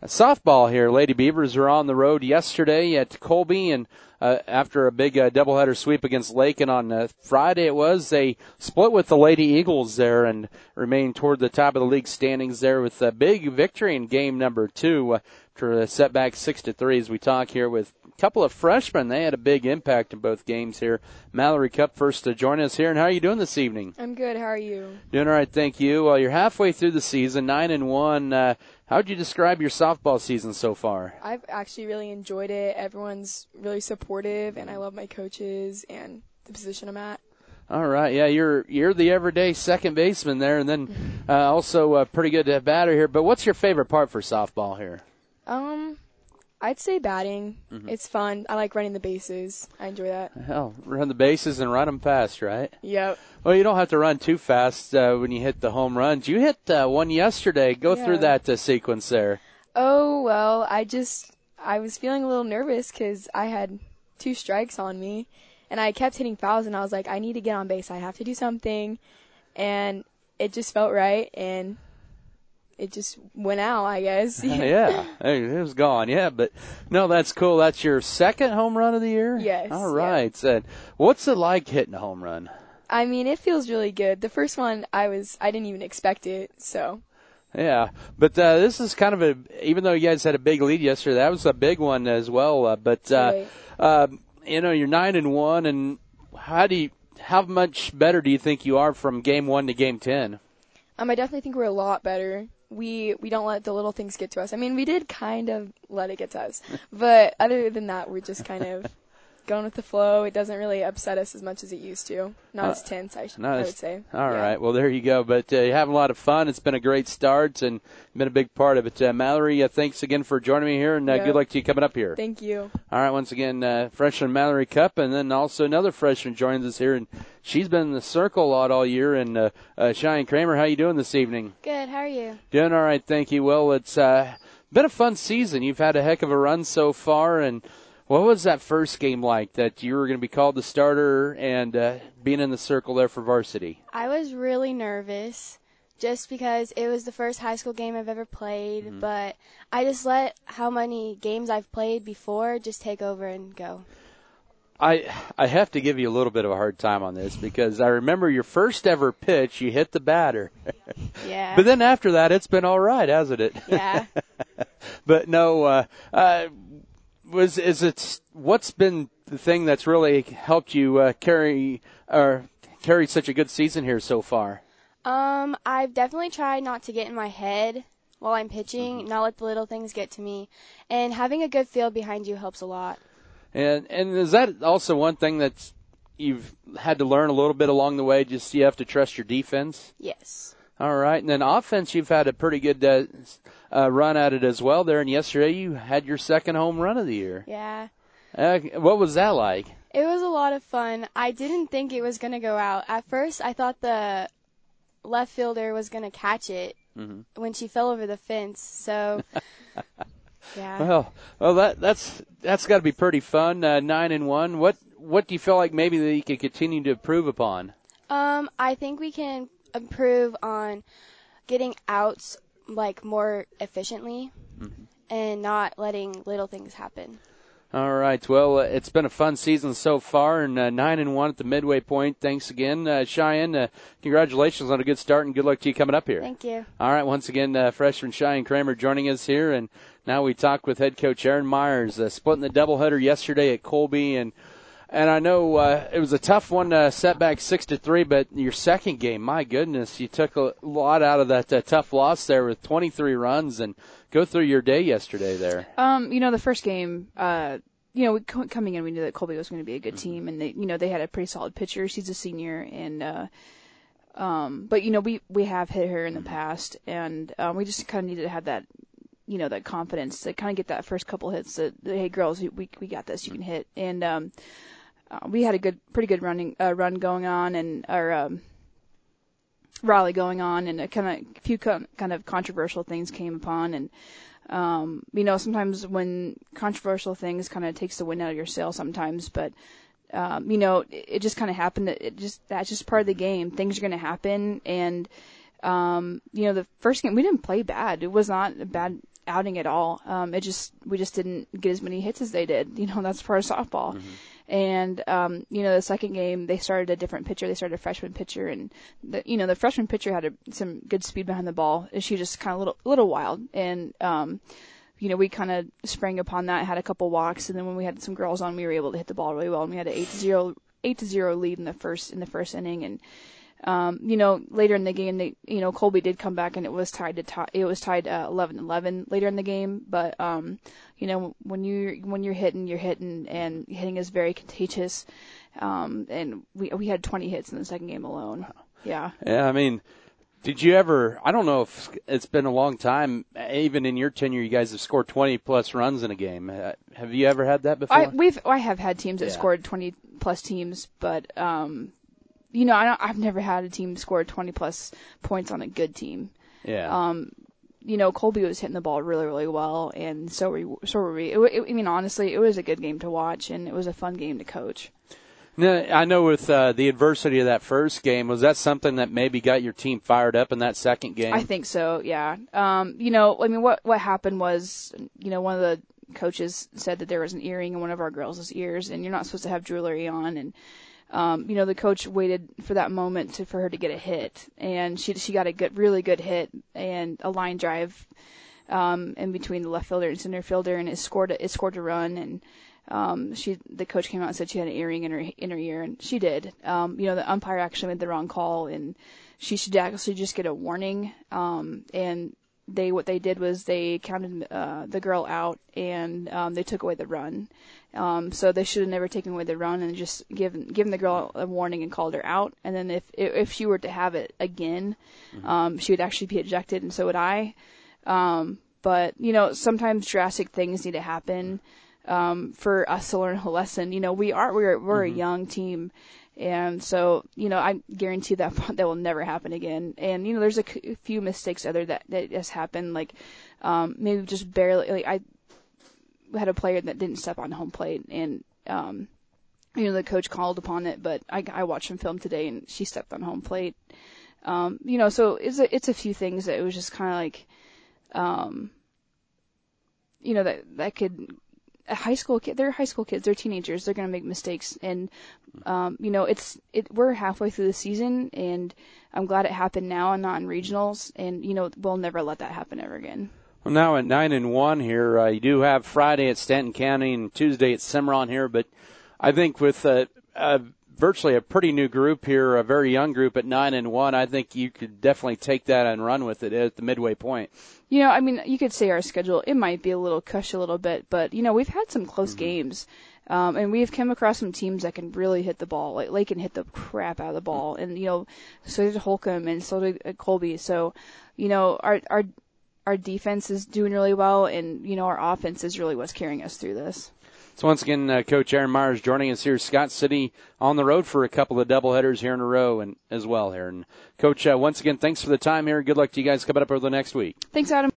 Softball here. Lady Beavers were on the road yesterday at Colby, and after a big doubleheader sweep against Lakin on Friday it was, they split with the Lady Eagles there and remained toward the top of the league standings there with a big victory in game number 2 after a setback 6-3 as we talk here with a couple of freshmen. They had a big impact in both games here. Mallory Cup first to join us here, and how are you doing this evening? I'm good. How are you? Doing all right, thank you. Well, you're halfway through the season, 9-1. How would you describe your softball season so far? I've actually really enjoyed it. Everyone's really supportive, and I love my coaches and the position I'm at. All right, yeah, you're the everyday second baseman there, and then also a pretty good batter here. But what's your favorite part for softball here? I'd say batting. Mm-hmm. It's fun. I like running the bases. I enjoy that. Hell, run the bases and run them fast, right? Yep. Well, you don't have to run too fast when you hit the home runs. You hit one yesterday. Go through that sequence there. Oh, well, I was feeling a little nervous because I had 2 strikes on me, and I kept hitting fouls, and I was like, I need to get on base. I have to do something, and it just felt right, and it just went out, I guess. Yeah, it was gone. Yeah, but no, that's cool. That's your second home run of the year? Yes. All right. Yeah. What's it like hitting a home run? I mean, it feels really good. The first one, I didn't even expect it, so. Yeah, but this is kind of even though you guys had a big lead yesterday, that was a big one as well. Right. You're 9-1, and how much better do you think you are from game 1 to game 10? I definitely think we're a lot better. We don't let the little things get to us. I mean, we did kind of let it get to us, but other than that, we're just kind of going with the flow. It doesn't really upset us as much as it used to. Not as tense, I would say. All right. Well, there you go. But you're having a lot of fun. It's been a great start and been a big part of it. Mallory, thanks again for joining me here, and good luck to you coming up here. Thank you. All right. Once again, freshman Mallory Cup, and then also another freshman joins us here, and she's been in the circle a lot all year. And Cheyenne Kramer, how you doing this evening? Good. How are you? Doing all right. Thank you. Well, it's been a fun season. You've had a heck of a run so far, and what was that first game like that you were going to be called the starter and being in the circle there for varsity? I was really nervous just because it was the first high school game I've ever played, but I just let how many games I've played before just take over and go. I have to give you a little bit of a hard time on this because I remember your first ever pitch, you hit the batter. Yeah. But then after that, it's been all right, hasn't it? Yeah. But no, what's been the thing that's really helped you carry such a good season here so far? I've definitely tried not to get in my head while I'm pitching, not let the little things get to me, and having a good field behind you helps a lot. And is that also one thing that you've had to learn a little bit along the way? Just you have to trust your defense? Yes. All right. And then offense, you've had a pretty good run at it as well there. And yesterday you had your second home run of the year. Yeah. What was that like? It was a lot of fun. I didn't think it was going to go out. At first, I thought the left fielder was going to catch it when she fell over the fence. So, yeah. Well, that's got to be pretty fun. 9-1. What do you feel like maybe that you could continue to improve upon? I think we can improve on getting outs like more efficiently and not letting little things happen. All right. Well, it's been a fun season so far, and 9-1 at the midway point. Thanks again, Cheyenne. Congratulations on a good start, and good luck to you coming up here. Thank you. All right. Once again, freshman Cheyenne Kramer joining us here, and now we talk with head coach Aaron Myers, splitting the doubleheader yesterday at Colby, and I know it was a tough one, setback 6-3, but your second game, my goodness, you took a lot out of that tough loss there with 23 runs, and go through your day yesterday there. The first game, coming in, we knew that Colby was going to be a good team, and they had a pretty solid pitcher. She's a senior, and but we have hit her in the past, and we just kind of needed to have that, that confidence to kind of get that first couple hits that, hey girls, we got this, you can hit, and we had a pretty good run going on, and our rally going on, and a few kind of controversial things came upon, and sometimes when controversial things kind of takes the wind out of your sail sometimes, but it just kind of happened that's just part of the game. Things are going to happen, and the first game we didn't play bad. It was not a bad outing at all. We just didn't get as many hits as they did. That's part of softball. And, the second game, they started a different pitcher. They started a freshman pitcher, and the freshman pitcher had some good speed behind the ball. She just kind of a little wild. And, we kind of sprang upon that, had a couple walks, and then when we had some girls on, we were able to hit the ball really well, and we had an 8-0 lead in the first inning. And, later in the game, Colby did come back, and it was tied 11-11 later in the game. But, when you're hitting, and hitting is very contagious. And we had 20 hits in the second game alone. Yeah. Yeah, I mean, did you ever, I don't know if it's been a long time, even in your tenure, you guys have scored 20 plus runs in a game. Have you ever had that before? I have had teams that scored 20 plus teams, but, I've never had a team score 20 plus points on a good team. Yeah. Colby was hitting the ball really, really well, and so were we. Honestly, it was a good game to watch, and it was a fun game to coach. Now, I know with the adversity of that first game, was that something that maybe got your team fired up in that second game? I think so, yeah. What happened was, one of the coaches said that there was an earring in one of our girls' ears, and you're not supposed to have jewelry on, and the coach waited for that moment for her to get a hit, and she got a really good hit and a line drive in between the left fielder and center fielder, and it scored a run. And the coach came out and said she had an earring in her ear, and she did. The umpire actually made the wrong call, and she should actually just get a warning. And what they did was they counted the girl out, and they took away the run. So they should have never taken away the run and just given the girl a warning and called her out. And then if she were to have it again, she would actually be ejected, and so would I. But sometimes drastic things need to happen for us to learn a lesson. We're a young team, and so I guarantee that will never happen again. And there's a few mistakes that has happened, like maybe just barely. Like I had a player that didn't step on home plate, and the coach called upon it, but I watched some film today, and she stepped on home plate. So it's a few things that it was just kind of like, that could. A high school kid, they're high school kids, they're teenagers, they're going to make mistakes. And, we're halfway through the season, and I'm glad it happened now and not in regionals. And, we'll never let that happen ever again. Well, now at 9-1 here, you do have Friday at Stanton County and Tuesday at Cimarron here, but I think with virtually a pretty new group here, a very young group at 9-1, I think you could definitely take that and run with it at the midway point. You could say our schedule, it might be a little cush a little bit, but, we've had some close games. And we've come across some teams that can really hit the ball. Like Lake can hit the crap out of the ball. And, so did Holcomb and so did Colby. So, our defense is doing really well, and, our offense is really what's carrying us through this. So once again, Coach Aaron Myers joining us here, Scott City on the road for a couple of doubleheaders here in a row and as well here. And Coach, once again, thanks for the time here. Good luck to you guys coming up over the next week. Thanks, Adam.